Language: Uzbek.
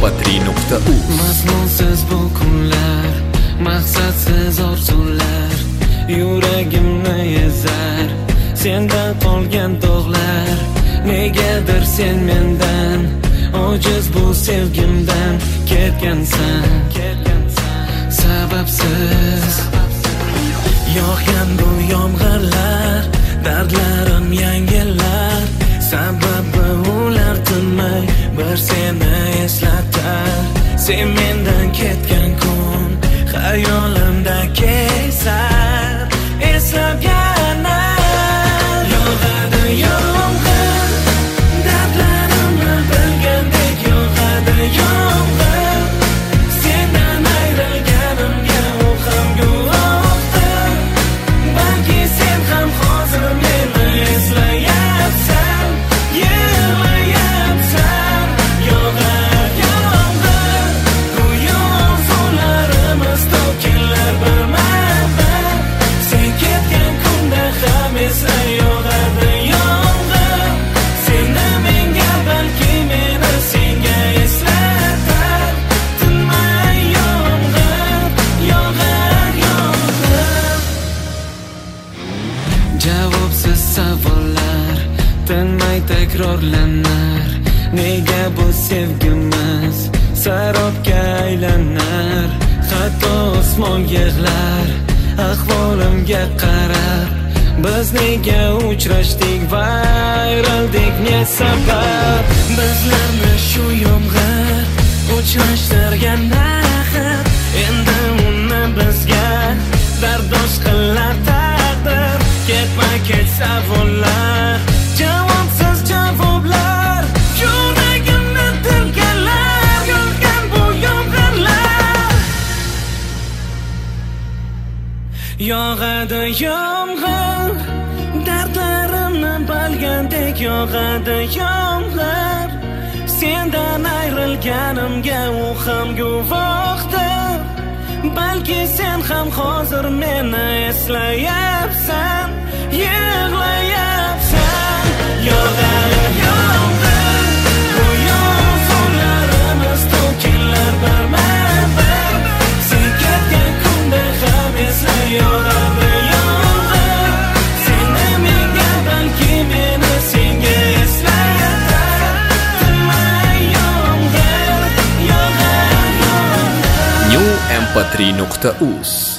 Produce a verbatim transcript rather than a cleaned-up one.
tri nuqta uz. Mazmunsiz bu kunlar, maqsadsiz orzular yuragimni ezar. Sendan qolgan dog'lar, negadir sen mendan ojiz bu sevgimdan ketgansan. Sababsiz yog'gan bu yomg'irlar, dardlarim yangilar. Sababi ular tinmay bir seni eslatar. Sen mendan ketgan kun xayolimda kezar. Eslab yana yog'adi yomg'ir, dardlarimni bilgandek yog'adi yomg'ir. Sendan ayrilganimga u ham guvohdir. Balki sen ham hozir meni eslayapsan, yig'layapsan. Yog'ar yomg'ir, go'yo suvlarimiz to'kinlar birma-bir. Sen ketgan kunda ham esla yog'adi yomg'ir. Seni menga, balki meni senga eslatar. Tinmay yomg'ir, yog'ar yomg'ir. Javobsiz savollar tinmay takrorlanar. Nega bu sevgimiz sarobga aylanar? Hatto osmon yig'lar ahvolimga qarab. Biz nega uchrashdik va ayrildik, ne sabab? Bizlarni shu yomg'ir uchrashtirgan axir. Endi uni bizga dardosh qilar taqdir. Ketma-ket savollar, javobsiz javoblar yuragimni tilgalar. Yog'gan bu yomg'irlar, yog'adi yomg'ir, dardlarimni bilgandek yog'adi yomg'ir. Sendan ayrilganimga u ham guvohdir. Balki sen ham hozir meni eslayapsan, yig'layapsan. Yog'ar yomg'ir, go'yo suvlarimiz to'kinlar birma-bir. Sen ketgan kunda ham esla yog'adi yomg'ir. Seni menga, balki meni senga eslatar. Tinmay yomg'ir, yog'ar yomg'ir. New m p tri nuqta uz